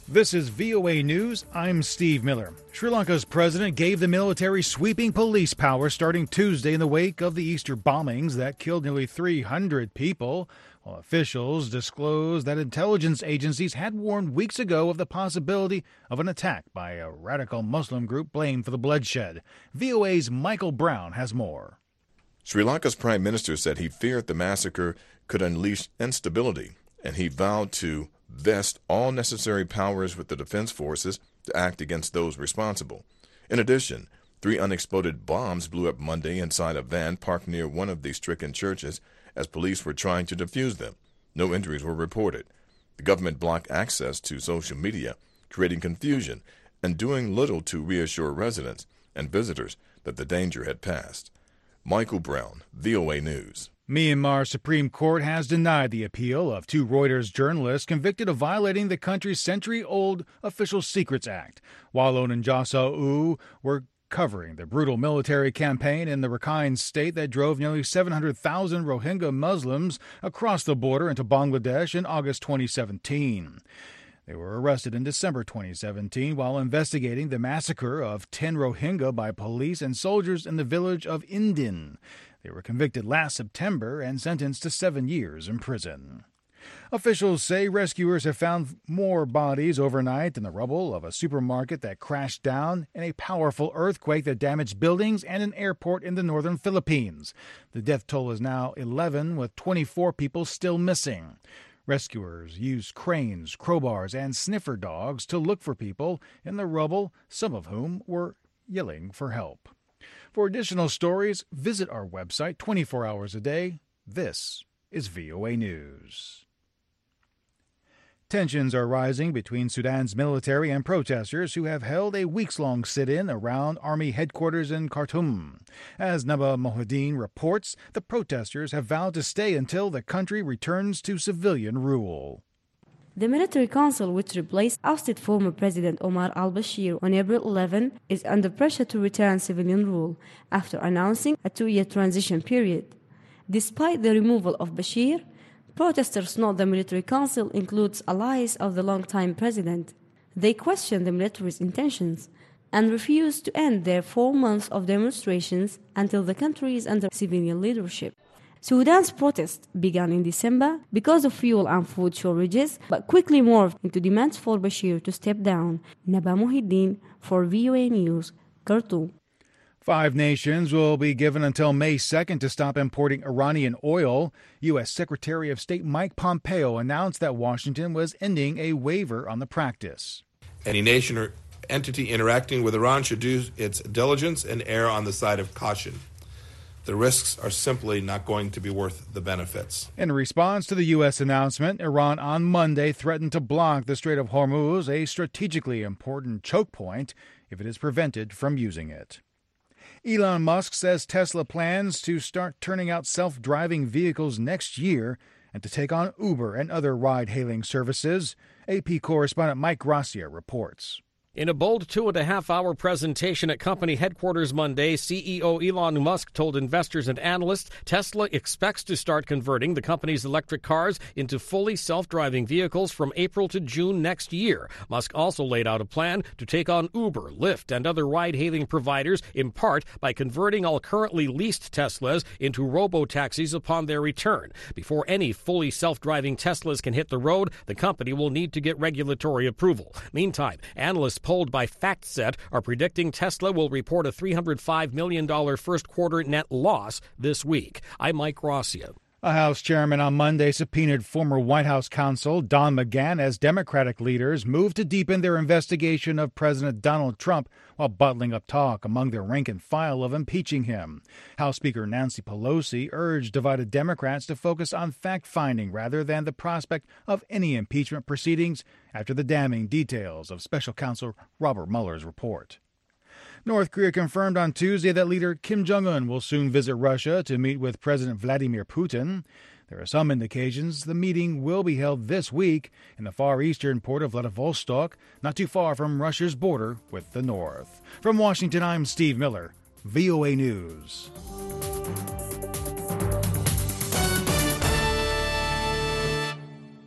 This is VOA News. I'm Steve Miller. Sri Lanka's president gave the military sweeping police power starting Tuesday in the wake of the Easter bombings that killed nearly 300 people. While officials disclosed that intelligence agencies had warned weeks ago of the possibility of an attack by a radical Muslim group blamed for the bloodshed. VOA's Michael Brown has more. Sri Lanka's prime minister said he feared the massacre could unleash instability, and he vowed to vest all necessary powers with the defense forces to act against those responsible. In addition, 3 unexploded bombs blew up Monday inside a van parked near one of the stricken churches as police were trying to defuse them. No injuries were reported. The government blocked access to social media, creating confusion and doing little to reassure residents and visitors that the danger had passed. Michael Brown, VOA News. Myanmar Supreme Court has denied the appeal of 2 Reuters journalists convicted of violating the country's century-old Official Secrets Act. Walon and Jasa U were covering the brutal military campaign in the Rakhine state that drove nearly 700,000 Rohingya Muslims across the border into Bangladesh in August 2017. They were arrested in December 2017 while investigating the massacre of 10 Rohingya by police and soldiers in the village of Indin. They were convicted last September and sentenced to 7 years in prison. Officials say rescuers have found more bodies overnight in the rubble of a supermarket that crashed down in a powerful earthquake that damaged buildings and an airport in the northern Philippines. The death toll is now 11, with 24 people still missing. Rescuers used cranes, crowbars, and sniffer dogs to look for people in the rubble, some of whom were yelling for help. For additional stories, visit our website 24 hours a day. This is VOA News. Tensions are rising between Sudan's military and protesters who have held a weeks-long sit-in around Army headquarters in Khartoum. As Naba Mohideen reports, the protesters have vowed to stay until the country returns to civilian rule. The military council, which replaced ousted former President Omar al-Bashir on April 11, is under pressure to return civilian rule after announcing a 2-year transition period. Despite the removal of Bashir, protesters note the military council includes allies of the longtime president. They question the military's intentions and refuse to end their 4 months of demonstrations until the country is under civilian leadership. Sudan's protests began in December because of fuel and food shortages, but quickly morphed into demands for Bashir to step down. Naba Mohideen for VOA News, Khartoum. 5 nations will be given until May 2nd to stop importing Iranian oil. U.S. Secretary of State Mike Pompeo announced that Washington was ending a waiver on the practice. Any nation or entity interacting with Iran should do its diligence and err on the side of caution. The risks are simply not going to be worth the benefits. In response to the U.S. announcement, Iran on Monday threatened to block the Strait of Hormuz, a strategically important choke point, if it is prevented from using it. Elon Musk says Tesla plans to start turning out self-driving vehicles next year and to take on Uber and other ride-hailing services. AP correspondent Mike Gracia reports. In a bold 2.5-hour presentation at company headquarters Monday, CEO Elon Musk told investors and analysts Tesla expects to start converting the company's electric cars into fully self-driving vehicles from April to June next year. Musk also laid out a plan to take on Uber, Lyft, and other ride-hailing providers, in part by converting all currently leased Teslas into robo-taxis upon their return. Before any fully self-driving Teslas can hit the road, the company will need to get regulatory approval. Meantime, analysts polled by FactSet are predicting Tesla will report a $305 million first-quarter net loss this week. I'm Mike Gracia. A House chairman on Monday subpoenaed former White House counsel Don McGahn as Democratic leaders moved to deepen their investigation of President Donald Trump while bottling up talk among their rank and file of impeaching him. House Speaker Nancy Pelosi urged divided Democrats to focus on fact-finding rather than the prospect of any impeachment proceedings after the damning details of Special Counsel Robert Mueller's report. North Korea confirmed on Tuesday that leader Kim Jong-un will soon visit Russia to meet with President Vladimir Putin. There are some indications the meeting will be held this week in the far eastern port of Vladivostok, not too far from Russia's border with the north. From Washington, I'm Steve Miller, VOA News.